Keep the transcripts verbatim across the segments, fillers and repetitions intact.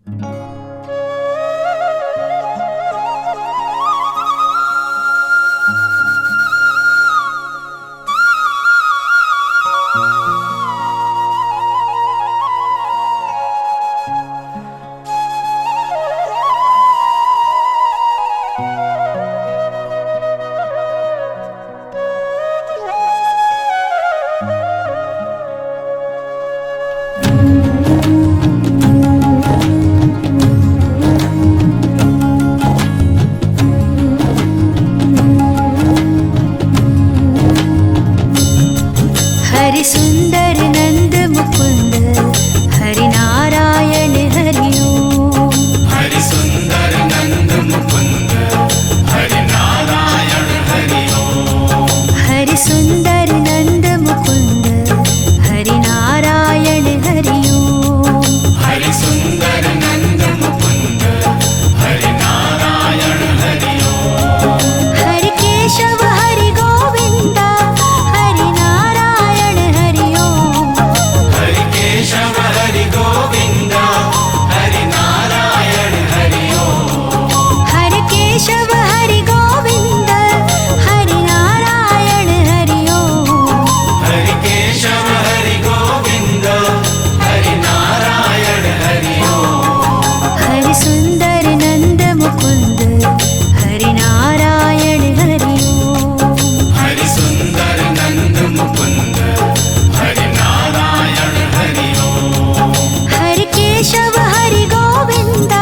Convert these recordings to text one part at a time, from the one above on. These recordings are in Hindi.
हरि सुंदर नंद मुकुंद हरि नारायण हरि ओम। हरि सुंदर नंद मुकुंद हरि नारायण हरि ओम। हरि सुंदर नंद मुकुंद हरि नारायण हरि ओम। हरि सुंदर नंद मुकुंद हरि नारायण हरि ओम। हरि केशव हरि गोविंद हरि नारायण हरि ओम। हरि केशव हरि गोविंद हरि नारायण हरि ओम। हरि केशव हरि गोविंद हरि नारायण हरि ओम। हरि केशव हरि गोविंद हरि नारायण हरि ओम। हरि सुंदर नंद मुकुंद हरि नारायण हरि ओम। हरि सुंदर नंद मुकुंद हरि नारायण हरि ओम। हरि केशव हरि गोविंद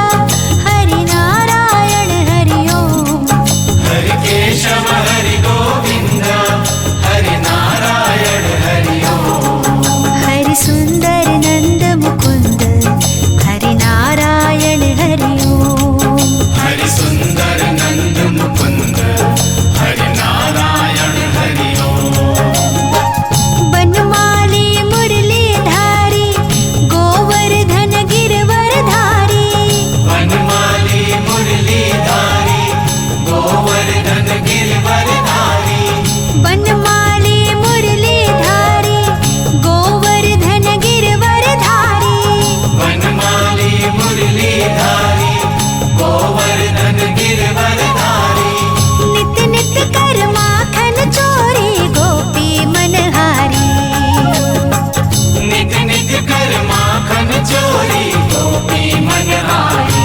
हरि नारायण हरि ओम। हरि केशव हरि गोविंद हरि नारायण हरि ओम। हरि सुंदर नंद मुकुंद हरि नारायण हरि ओम। हरि सुंदर नंद मुकुंद हरि नारायण हरि ओम। बनमाली मुरलीधारी गोवर्धन गिरवरधारी। वनमाली मुरलीधारी गोवर्धन गिरवरधारी। बनमाली मुरलीधारी गोवर्धन गिरवरधारी। वनमाली मुरलीधारी गोवर्धन गिरवरधारी। नित नित कर माखन चोरी गोपी मनहारी। नित नित कर माखन चोरी गोपी मनहारी।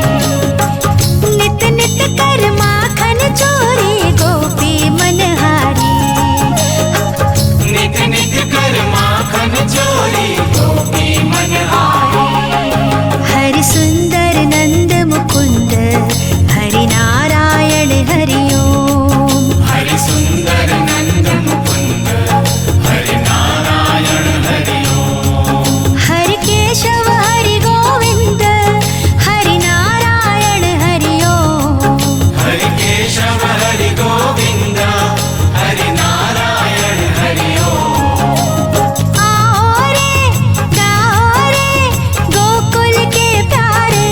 नित नित कर माखन चोरी गोपी मनहारी। नित नित कर माखन चोरी गोपी मनहारी। हरि सुंदर नंद मुकुंद हरि नारायण हरि ओम। हरि सुंदर नंद मुकुंद हरि नारायण हरि ओम। हरि केशव हरि गोविंद हरि नारायण हरि ओम। हरि केशव हरि गोविंद हरि नारायण हरि ओम। आओ रे गाओ रे गोकुल के प्यारे।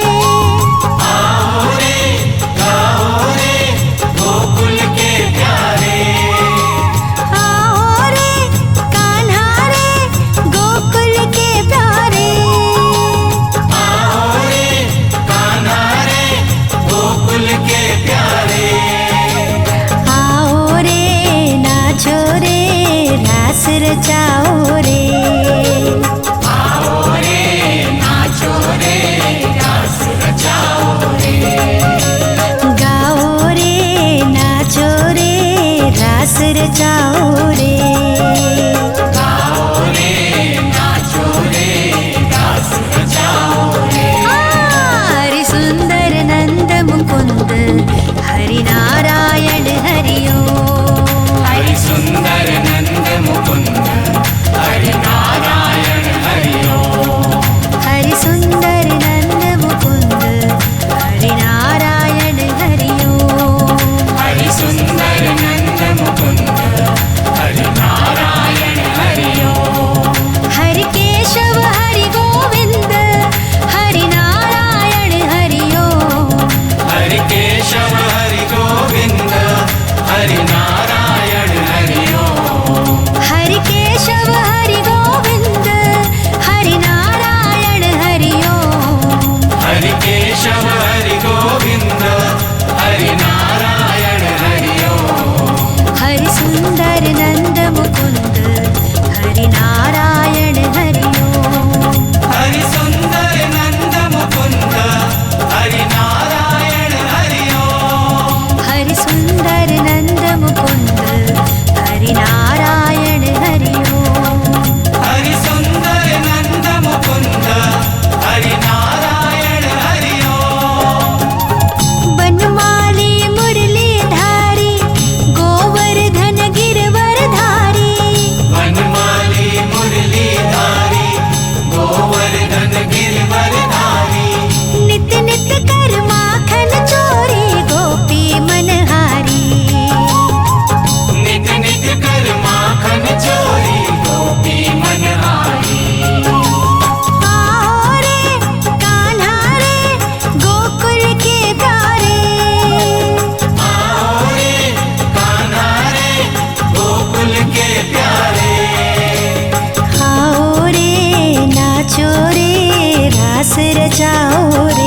आओ रे गाओ रे गोकुल के प्यारे। आओ रे कान्हा रे गोकुल के प्यारे। आओ रे कान्हा रे गोकुल के प्यारे। आओ रे नाचो रे रास रचाओ रे। आओ रे नाचो रे रास रचाओ रे। गाओ रे नाचो रे रास रचाओ रे। गाओ रे नाचो रे रास रचाओ रे। हरि सुंदर नंद मुकुंद हरि नारायण हरि ओम। हरि सुंदर नंद मुकुंद रचाओ